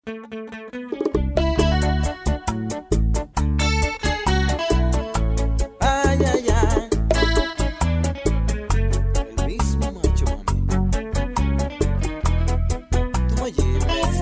Ay, ay, ay. El mismo macho, mami. Tú me lleves.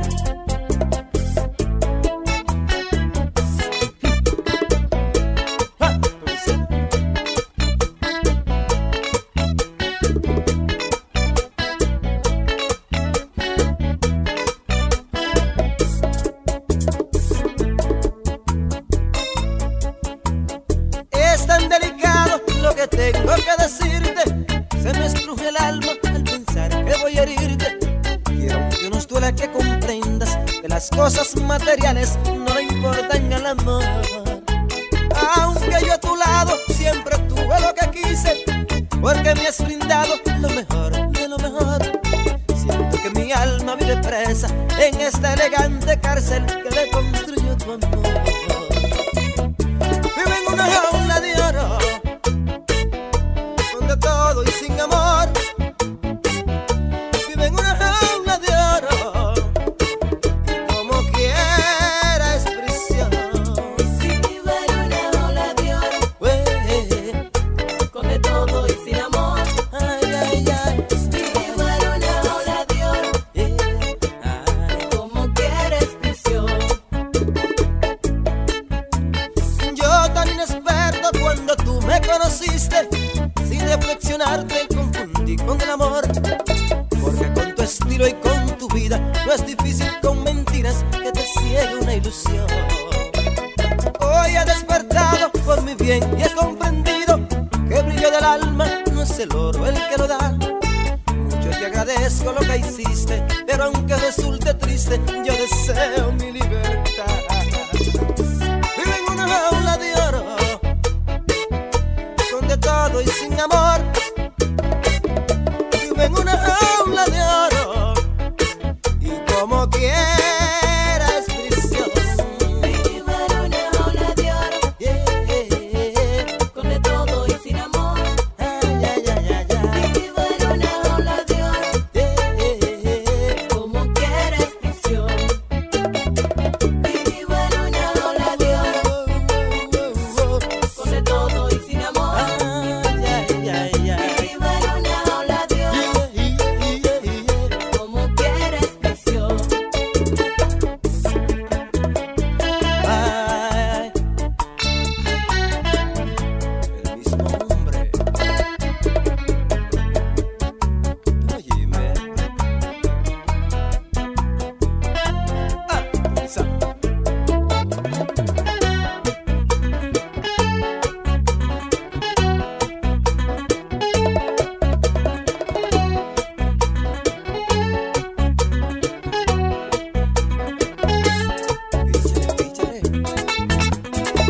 Es tan delicado lo que tengo que decirte. Se me estruje el alma al pensar que voy a herirte. Quiero que nos duela que comprendas que las cosas materiales no le importan al amor. Aunque yo a tu lado siempre tuve lo que quise, porque me has brindado lo mejor de lo mejor. Siento que mi alma vive presa en esta elegante cárcel que le construyó tu amor. Vive en una jaula de oro, donde todo y sin amor. Vive en una jaula de oro, y como quiera es prisión. Vive en una jaula de oro, con de todo y sin amor. Ay, ay, ay. Vive en una jaula de oro, Ay. como quieres prisión. Yo tan inexperto cuando tú me conociste, sin reflexionar te confundí con el amor. Porque con tu estilo y con tu vida no es difícil con mentiras que te ciegue una ilusión. Hoy he despertado por mi bien y he comprendido que el brillo del alma no es el oro el que lo da. Mucho te agradezco lo que hiciste, pero aunque resulte triste, yo deseo mi libertad. Vive en una jaula de oro, donde todo y sin amor. Vive en una jaula de oro, y como quiera es prisión. Vive en una jaula de oro, Yeah. con de todo y sin amor. Ay, ay, ay, ay, ay. Vive en una jaula de oro, Yeah. como quieres prisión. Vive en una jaula de oro, con de todo y sin amor. Ay, ay, ay, ay. Vive en una jaula de oro, como quieres prisión. Ay, el mismo hombre. Óyeme. Esa. Píchale, píchale.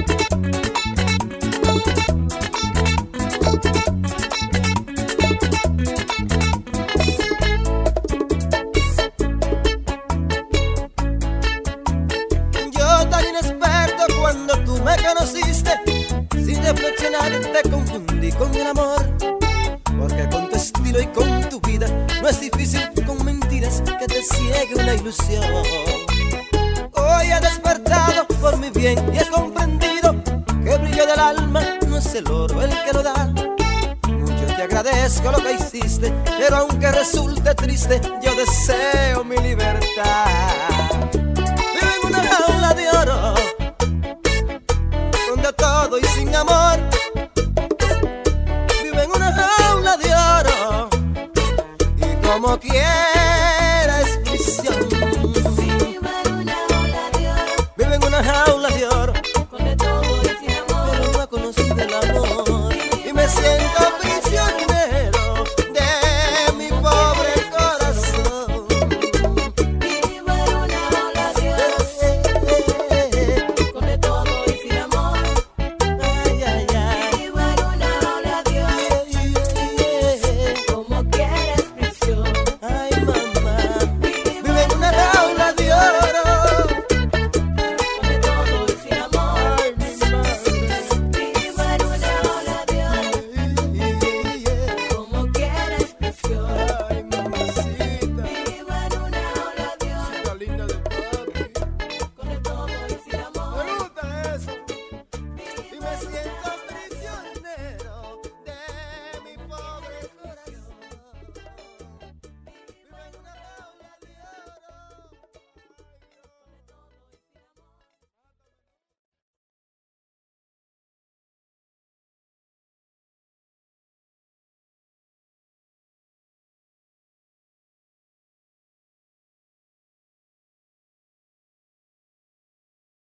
Yo tan inexperto cuando tú me conociste, sin reflexionar te confundí con el amor. Porque con tu estilo y con tu vida no es difícil con mentiras que te ciegue una ilusión. Hoy he despertado por mi bien y he comprendido que el brillo del alma no es el oro el que lo da. Mucho te agradezco lo que hiciste, pero aunque resulte triste, yo deseo mi libertad. Vive en una jaula de oro, donde todo y sin amor. Vive en una jaula de oro, y como quiera